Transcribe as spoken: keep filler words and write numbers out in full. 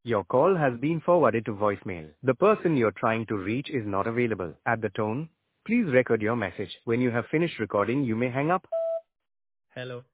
Your call has been forwarded to voicemail. The person you're trying to reach is not available. At the tone, please record your message. When you have finished recording, you may hang up. Hello.